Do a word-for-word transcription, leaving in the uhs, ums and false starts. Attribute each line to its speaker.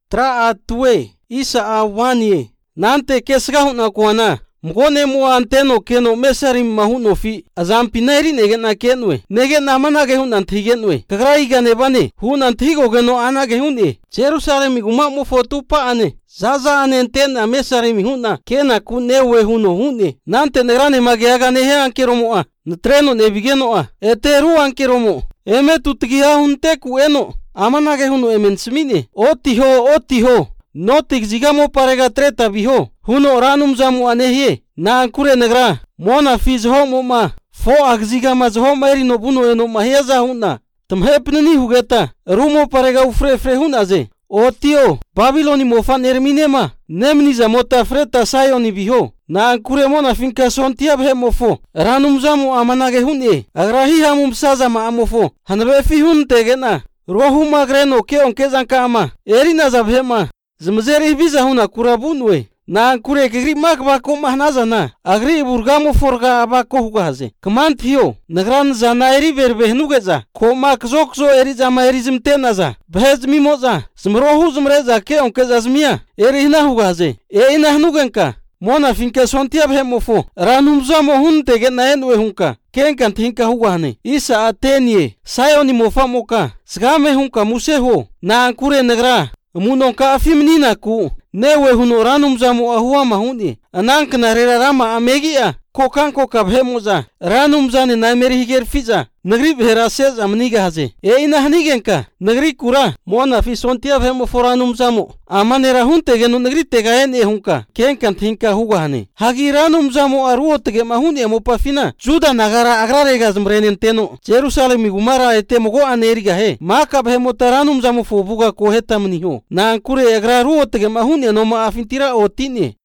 Speaker 1: tra a tue isa a wanye nante kesga na kuana mgone mu anteno keno mesari mahuno fi azam pinairi nege na kenwe nege na mana ge hunan thigenwe kagrai gane bane hunan thigo geno ana ge hunni Jerusalem iguma mo fotu pa ane zaza ane antena mesari mi huna kena kunewe huno hunni nante negrane magiaga ne he ankeromo a treno ne bigeno a eteru ankeromo eme tutgia hunte ku eno amana ge huno emensmini otiho otiho notik zigamo parega treta biho huno ranum zamu anehie na kure negra mona fiz homo ma fo agziga ma zho mairi no buno eno maheza huna tumhepnini hugeta rumo parega ufre fre hunaze otio babiloni mofan erminema nemni zamota freta sayoni biho na kure mona finka sontia bhe mofo ranum zamu amanage hune agrahi hamum saza ma amofo hanbe fi hun tegena rohu magreno ke onke zanka ama erina zabhema zmzeri biza huna kurabunwe na kure kigri mak ba ko mahnaza na agri burgamo forga ba ko hugaze kman thiyo nagran zanairi berbehnugaza ko mak zokzo eri zamairi zimtenaza bhez mimoza zmrohu zmreza ke onke zazmia eri hina hugaze e ina hnugenka mona finke sontia bhemofo ranum zamo hunte ge na enwe hunka kenkan thinka hugane isa atenie sayoni mofamoka sgame hunka museho na kure nagra munonka afimnina ku newe huno ranum zamu ahua mahuni anank na rera rama amegia kokanko kabhemoza ranum zane na meri higer fiza nagri bhera sez amniga haze e ina hanigenka nagri kura mona fi sontia bhemo foranum zamu amanera hunte genu nagri tegaen e hunka kenkan thinka hugane hagi ranum zamu aruotge mahuni mo pafina juda nagara agrarega zmrenen teno Jerusalem igumara ete mogo aneriga he maka bhemo taranum zamu fobuga kohetamni ho na kure agraruotge mahuni no ma afintira otini